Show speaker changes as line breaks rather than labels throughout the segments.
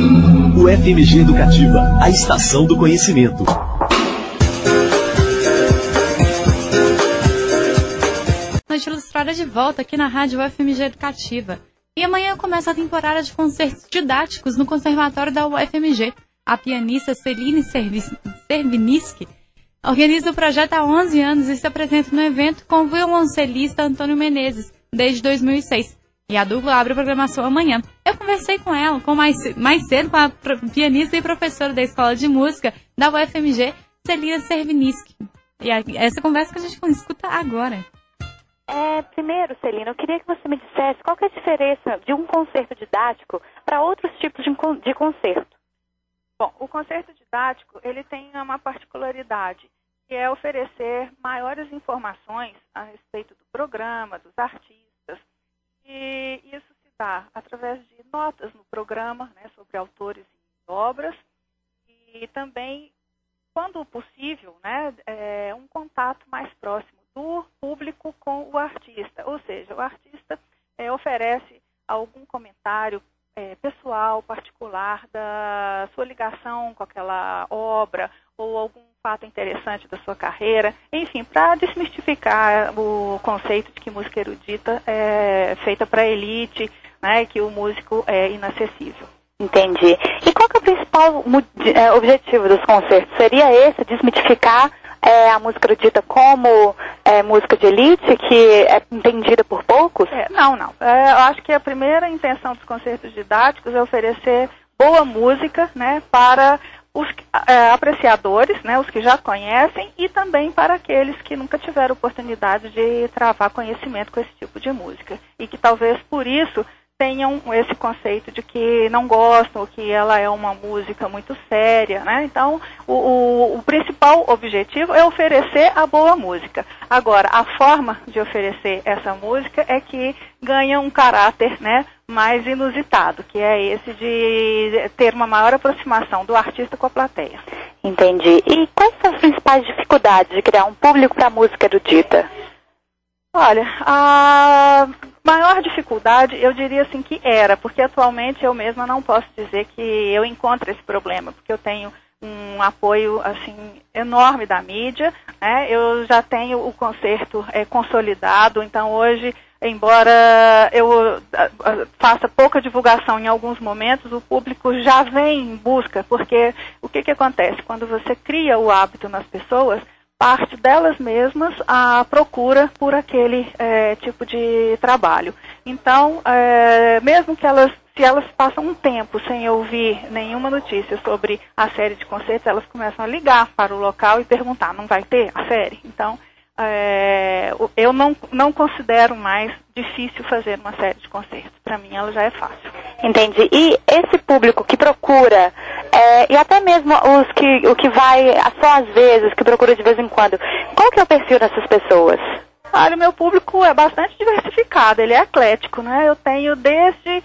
O FMG Educativa, a estação do conhecimento.
Noite Ilustrada de volta aqui na rádio UFMG Educativa. E amanhã começa a temporada de concertos didáticos no Conservatório da UFMG. A pianista Celine Serviniski organiza o projeto há 11 anos e se apresenta no evento com o violoncelista Antônio Menezes, desde 2006. E a dupla abre a programação amanhã. Eu conversei com ela mais cedo com a pianista e professora da Escola de Música da UFMG, Celine Serviniski. E essa conversa que a gente escuta agora.
Primeiro, Celina, eu queria que você me dissesse qual que é a diferença de um concerto didático para outros tipos de concerto.
Bom, o concerto didático ele tem uma particularidade, que é oferecer maiores informações a respeito do programa, dos artistas, e isso se dá através de notas no programa, né, sobre autores e obras, e também, quando possível, né, um contato mais próximo do público com o artista, ou seja, o artista oferece algum comentário pessoal, particular da sua ligação com aquela obra ou algum fato interessante da sua carreira, enfim, para desmistificar o conceito de que música erudita é feita para a elite, né, que o músico é inacessível.
Entendi. E qual que é o principal objetivo dos concertos? Seria esse, desmitificar a música erudita como música de elite, que é entendida por poucos?
Não. Eu acho que a primeira intenção dos concertos didáticos é oferecer boa música, né, para os apreciadores, né, os que já conhecem, e também para aqueles que nunca tiveram oportunidade de travar conhecimento com esse tipo de música. E que talvez por isso tenham esse conceito de que não gostam, ou que ela é uma música muito séria, né? Então, o principal objetivo é oferecer a boa música. Agora, a forma de oferecer essa música é que ganha um caráter, né, mais inusitado, que é esse de ter uma maior aproximação do artista com a plateia.
Entendi. E quais são as principais dificuldades de criar um público para a música erudita?
Olha, a maior dificuldade, eu diria assim que porque atualmente eu mesma não posso dizer que eu encontro esse problema, porque eu tenho um apoio assim enorme da mídia, né? Eu já tenho o concerto consolidado, então hoje, embora eu faça pouca divulgação em alguns momentos, o público já vem em busca, porque o que acontece? Quando você cria o hábito nas pessoas, parte delas mesmas a procura por aquele tipo de trabalho. Então, mesmo que se elas passam um tempo sem ouvir nenhuma notícia sobre a série de concertos, elas começam a ligar para o local e perguntar, não vai ter a série? Então, eu não considero mais difícil fazer uma série de concertos. Para mim, ela já é fácil.
Entendi. E esse público que procura, e até mesmo o que vai só às vezes, que procura de vez em quando, qual que é o perfil dessas pessoas?
Olha, o meu público é bastante diversificado, ele é eclético, né? Eu tenho desde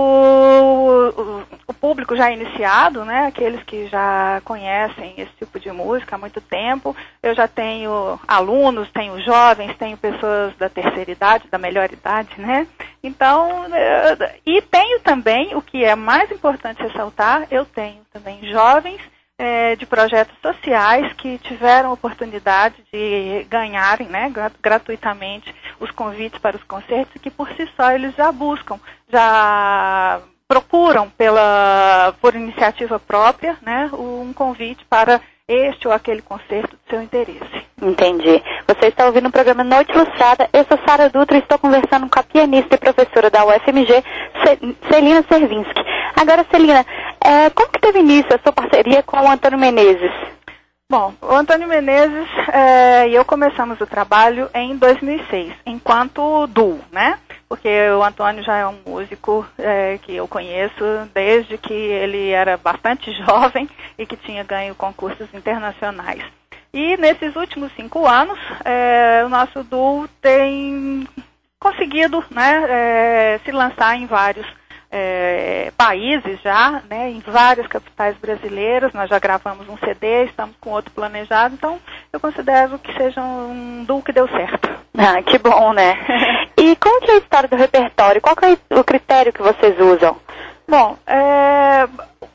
o público já iniciado, né? Aqueles que já conhecem esse tipo de música há muito tempo. Eu já tenho alunos, tenho jovens, tenho pessoas da terceira idade, da melhor idade, né? Então, e tenho também, o que é mais importante ressaltar, eu tenho também jovens de projetos sociais que tiveram oportunidade de ganharem, né, gratuitamente os convites para os concertos, e que por si só eles já buscam, já procuram por iniciativa própria, né, um convite para este ou aquele concerto do seu interesse.
Entendi. Você está ouvindo o programa Noite Ilustrada. Eu sou Sara Dutra e estou conversando com a pianista e professora da UFMG, Celina Serviniski. Agora, Celina, como que teve início a sua parceria com o Antônio Menezes?
Bom, o Antônio Menezes e eu começamos o trabalho em 2006, enquanto duo, né? Porque o Antônio já é um músico que eu conheço desde que ele era bastante jovem e que tinha ganho concursos internacionais. E nesses últimos 5 anos, o nosso duo tem conseguido, né, se lançar em vários países já, né, em várias capitais brasileiras. Nós já gravamos um CD, estamos com outro planejado, então eu considero que seja um duo que deu certo.
Ah, que bom, né? E como que é a história do repertório? Qual que é o critério que vocês usam?
Bom,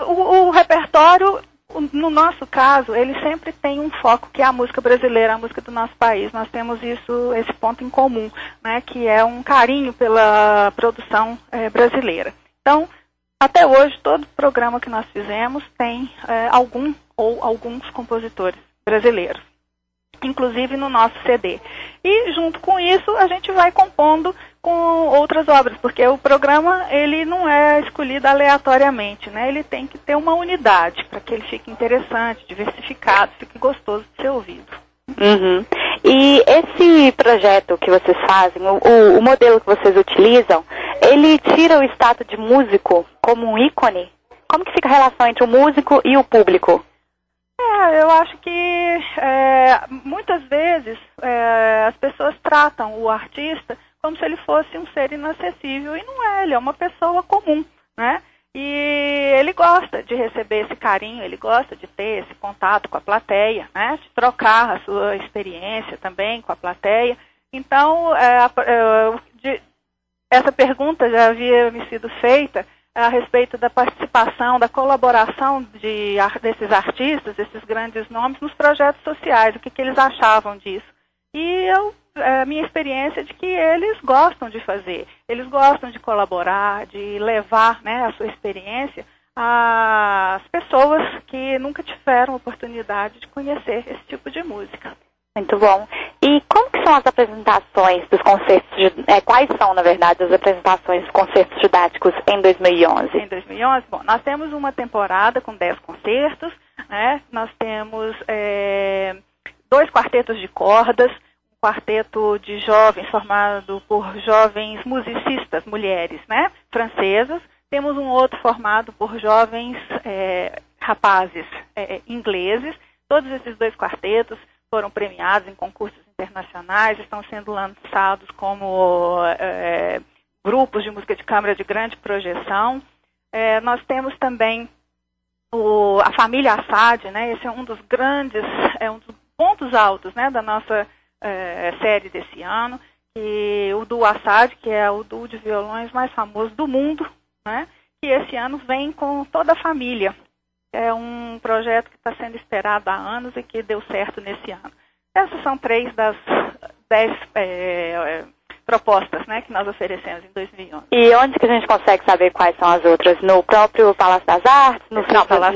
o repertório, no nosso caso, ele sempre tem um foco, que é a música brasileira, a música do nosso país. Nós temos esse ponto em comum, né, que é um carinho pela produção brasileira. Então, até hoje, todo programa que nós fizemos tem algum ou alguns compositores brasileiros, inclusive no nosso CD. E junto com isso a gente vai compondo com outras obras, porque o programa ele não é escolhido aleatoriamente, né? Ele tem que ter uma unidade para que ele fique interessante, diversificado, fique gostoso de ser ouvido.
Uhum. E esse projeto que vocês fazem, o modelo que vocês utilizam, ele tira o status de músico como um ícone? Como que fica a relação entre o músico e o público?
Eu acho que muitas vezes as pessoas tratam o artista como se ele fosse um ser inacessível, e não é, ele é uma pessoa comum, né? E ele gosta de receber esse carinho, ele gosta de ter esse contato com a plateia, né? De trocar a sua experiência também com a plateia. Então, essa pergunta já havia me sido feita a respeito da participação, da colaboração desses artistas, desses grandes nomes, nos projetos sociais, o que eles achavam disso. E a minha experiência é de que eles gostam de fazer, eles gostam de colaborar, de levar, né, a sua experiência às pessoas que nunca tiveram oportunidade de conhecer esse tipo de música.
Muito bom. E como que são as apresentações dos concertos, quais são, na verdade, as apresentações dos concertos didáticos em 2011?
Em 2011, bom, nós temos uma temporada com 10 concertos, né? Nós temos 2 quartetos de cordas, um quarteto de jovens formado por jovens musicistas, mulheres, né, francesas. Temos um outro formado por jovens rapazes ingleses. Todos esses 2 quartetos foram premiados em concursos internacionais, estão sendo lançados como grupos de música de câmara de grande projeção. Nós temos também a família Assad, né? Esse é um dos grandes, um dos pontos altos, né, da nossa série desse ano, e o duo Assad, que é o duo de violões mais famoso do mundo, né, que esse ano vem com toda a família. É um projeto que está sendo esperado há anos e que deu certo nesse ano. Essas são 3 das 10 propostas, né, que nós oferecemos em 2011.
E onde que a gente consegue saber quais são as outras? No próprio Palácio das Artes? No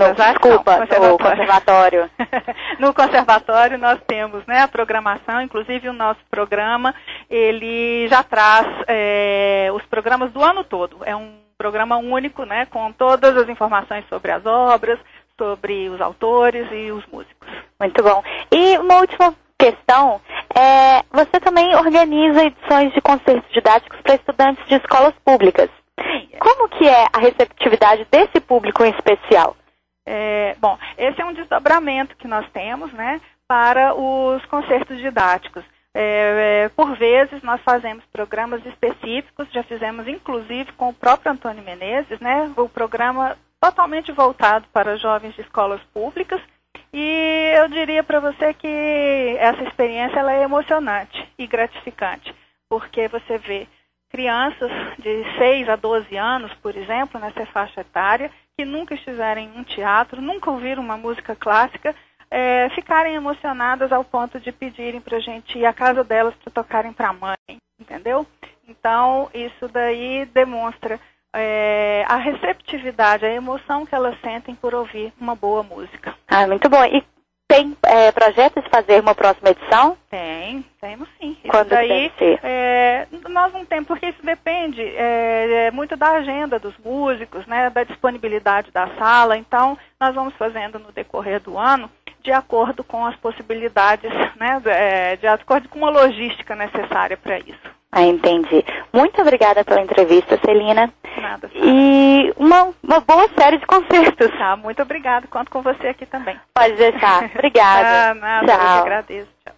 Conservatório?
No Conservatório nós temos, né, a programação, inclusive o nosso programa, ele já traz os programas do ano todo. É um programa único, né, com todas as informações sobre as obras, sobre os autores e os músicos.
Muito bom. E uma última questão, você também organiza edições de concertos didáticos para estudantes de escolas públicas. Como que é a receptividade desse público em especial?
Bom, esse é um desdobramento que nós temos, né, para os concertos didáticos. Por vezes nós fazemos programas específicos, já fizemos inclusive com o próprio Antônio Menezes, né, o programa totalmente voltado para jovens de escolas públicas, e eu diria para você que essa experiência ela é emocionante e gratificante, porque você vê crianças de 6 a 12 anos, por exemplo, nessa faixa etária, que nunca estiveram em um teatro, nunca ouviram uma música clássica, ficarem emocionadas ao ponto de pedirem para a gente ir à casa delas para tocarem para a mãe, entendeu? Então, isso daí demonstra a receptividade, a emoção que elas sentem por ouvir uma boa música.
Ah, muito bom. E tem projeto de fazer uma próxima edição?
Temos sim.
Quando deve ser?
Nós não temos, porque isso depende muito da agenda dos músicos, né, da disponibilidade da sala. Então, nós vamos fazendo no decorrer do ano, de acordo com as possibilidades, né, de acordo com a logística necessária para isso.
Ah, entendi. Muito obrigada pela entrevista, Celina.
Nada.
E uma boa série de concertos.
Tá, muito obrigada. Conto com você aqui também.
Pode deixar. Obrigada.
Nada,
tchau.
Eu que agradeço. Tchau.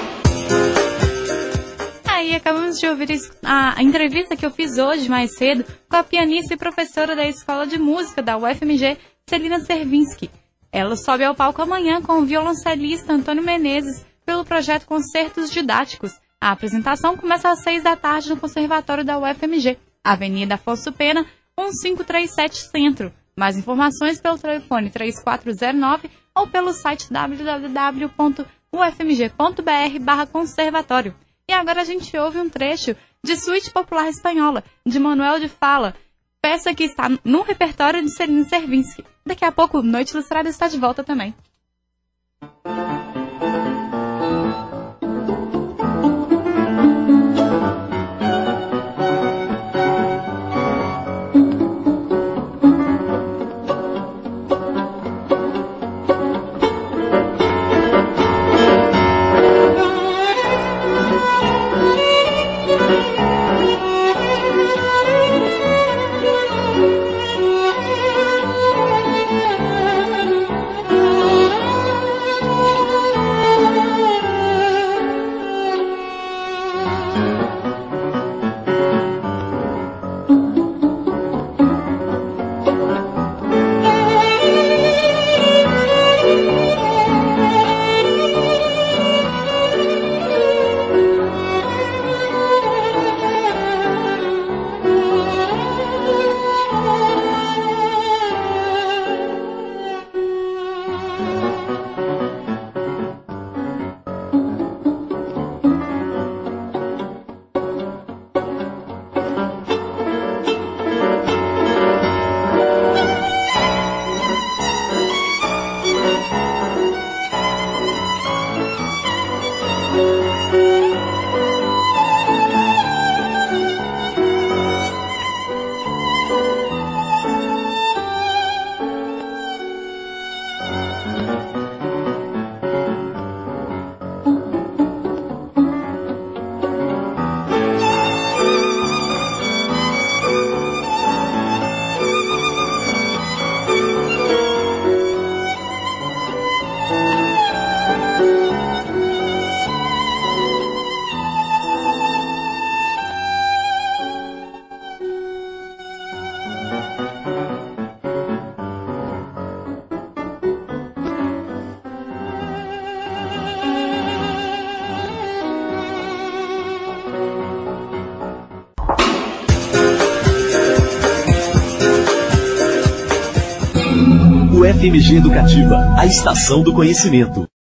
Aí acabamos de ouvir a entrevista que eu fiz hoje, mais cedo, com a pianista e professora da Escola de Música da UFMG, Celina Servinski. Ela sobe ao palco amanhã com o violoncelista Antônio Menezes pelo projeto Concertos Didáticos. A apresentação começa às 6 da tarde no Conservatório da UFMG, Avenida Afonso Pena, 1537 Centro. Mais informações pelo telefone 3409 ou pelo site www.ufmg.br/conservatório. E agora a gente ouve um trecho de Suíte Popular Espanhola, de Manuel de Falla, peça que está no repertório de Celina Servinsky. Daqui a pouco, Noite Ilustrada está de volta também.
FMG Educativa, a estação do conhecimento.